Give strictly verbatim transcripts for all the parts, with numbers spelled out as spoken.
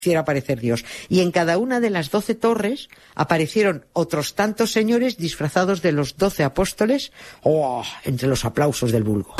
hiciera aparecer Dios. Y en cada una de las doce torres aparecieron otros tantos señores disfrazados de los doce apóstoles, oh, entre los aplausos del vulgo.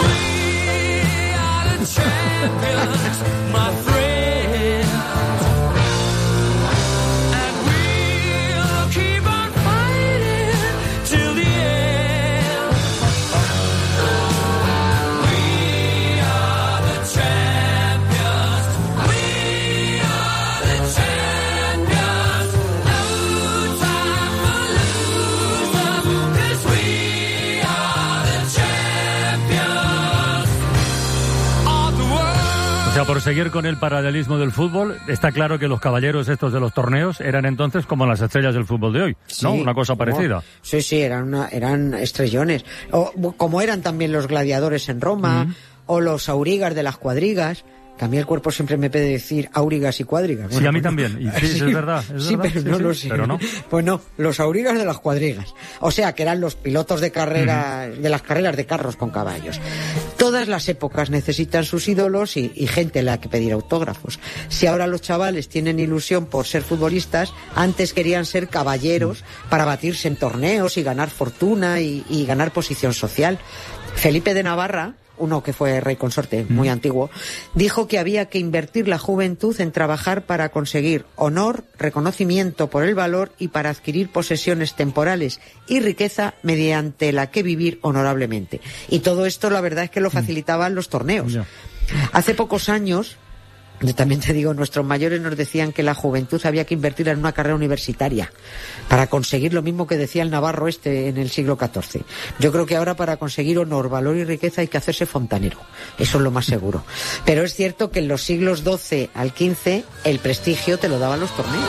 O sea, por seguir con el paralelismo del fútbol, está claro que los caballeros estos de los torneos eran entonces como las estrellas del fútbol de hoy, ¿no? Sí, una cosa parecida. No. Sí, sí, eran, una, eran estrellones. O, como eran también los gladiadores en Roma, uh-huh. o los aurigas de las cuadrigas. Que a mí el cuerpo siempre me pide decir aurigas y cuadrigas. Bueno, sí, a mí pues también. Y sí, sí, es verdad. Es sí, verdad. pero sí, no sí, lo sé. Pero no. Pues no, los aurigas de las cuadrigas. O sea, que eran los pilotos de carrera, uh-huh. de las carreras de carros con caballos. Todas las épocas necesitan sus ídolos y, y gente a la que pedir autógrafos. Si ahora los chavales tienen ilusión por ser futbolistas, antes querían ser caballeros para batirse en torneos y ganar fortuna y, y ganar posición social. Felipe de Navarra, uno que fue rey consorte, muy mm. antiguo, dijo que había que invertir la juventud en trabajar para conseguir honor, reconocimiento por el valor y para adquirir posesiones temporales y riqueza mediante la que vivir honorablemente. Y todo esto, la verdad es que lo facilitaban mm. los torneos. Yeah. Hace pocos años, yo también te digo, nuestros mayores nos decían que la juventud había que invertir en una carrera universitaria para conseguir lo mismo que decía el navarro este en el siglo catorce. Yo creo que ahora para conseguir honor, valor y riqueza hay que hacerse fontanero. Eso es lo más seguro. Pero es cierto que en los siglos doce al quince el prestigio te lo daban los torneos.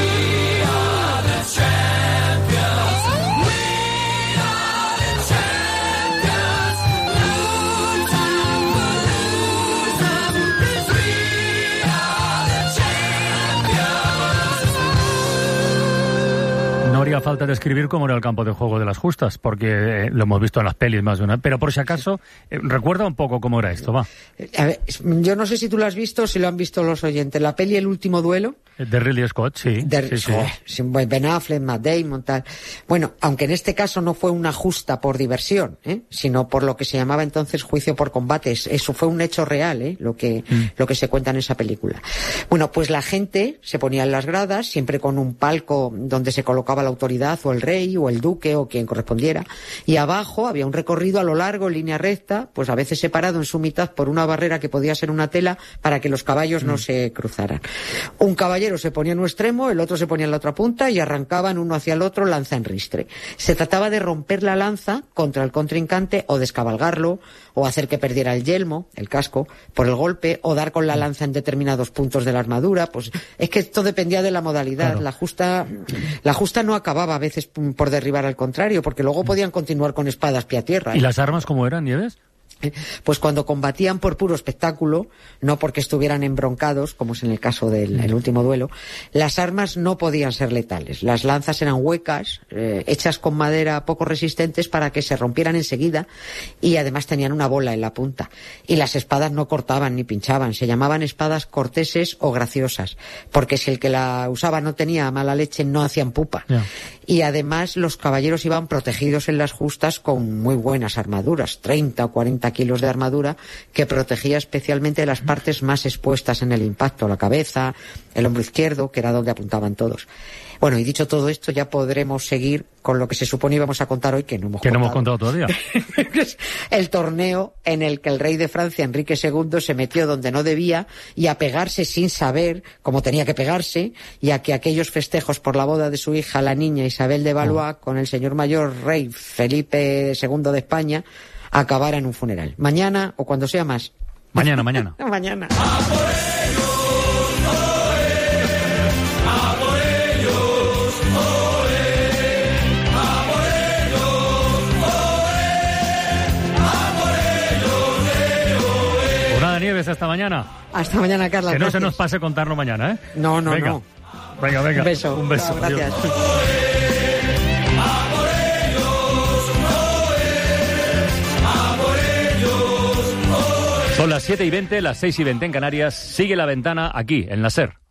No haría falta describir cómo era el campo de juego de las justas, porque eh, lo hemos visto en las pelis más de una. Pero por si acaso, eh, recuerda un poco cómo era esto, va. A ver, yo no sé si tú lo has visto o si lo han visto los oyentes. La peli El último duelo. De Ridley Scott, sí. De, sí, sí. Ben Affleck, Matt Damon, tal. Bueno, aunque en este caso no fue una justa por diversión, ¿eh? sino por lo que se llamaba entonces juicio por combates. Eso fue un hecho real, ¿eh? lo que mm. lo que se cuenta en esa película. Bueno, pues la gente se ponía en las gradas, siempre con un palco donde se colocaba la autoridad o el rey o el duque o quien correspondiera, y abajo había un recorrido a lo largo en línea recta, pues a veces separado en su mitad por una barrera que podía ser una tela para que los caballos mm. no se cruzaran. Un caballero se ponía en un extremo, el otro se ponía en la otra punta y arrancaban uno hacia el otro lanza en ristre. Se trataba de romper la lanza contra el contrincante o descabalgarlo o hacer que perdiera el yelmo, el casco, por el golpe o dar con la lanza en determinados puntos de la armadura. Pues es que esto dependía de la modalidad. Claro. La justa, la justa no acababa a veces por derribar al contrario, porque luego podían continuar con espadas pie a tierra. ¿Y las armas cómo eran, Nieves? Pues cuando combatían por puro espectáculo, no porque estuvieran embroncados, como es en el caso del el último duelo, las armas no podían ser letales. Las lanzas eran huecas, eh, hechas con madera poco resistentes para que se rompieran enseguida, y además tenían una bola en la punta. Y las espadas no cortaban ni pinchaban, se llamaban espadas corteses o graciosas, porque si el que la usaba no tenía mala leche, no hacían pupa. Yeah. Y además los caballeros iban protegidos en las justas con muy buenas armaduras, treinta o cuarenta kilos de armadura que protegía especialmente las partes más expuestas en el impacto, la cabeza, el hombro izquierdo, que era donde apuntaban todos. Bueno, y dicho todo esto, ya podremos seguir con lo que se supone íbamos a contar hoy, que no hemos que contado. no hemos contado todavía. El torneo en el que el rey de Francia, Enrique segundo, se metió donde no debía y a pegarse sin saber cómo tenía que pegarse, y a que aquellos festejos por la boda de su hija, la niña Isabel de Valois, oh. con el señor mayor rey Felipe segundo de España, acabará en un funeral. Mañana o cuando sea más. Mañana, mañana. Mañana. Pues nada, Nieves, hasta mañana. Hasta mañana, Carla. Que no gracias. se nos pase contarlo mañana, ¿eh? No, no, venga. no. Venga, venga. Un beso. Un beso. No, gracias. Son las siete y veinte, las seis y veinte en Canarias. Sigue La Ventana aquí, en la SER.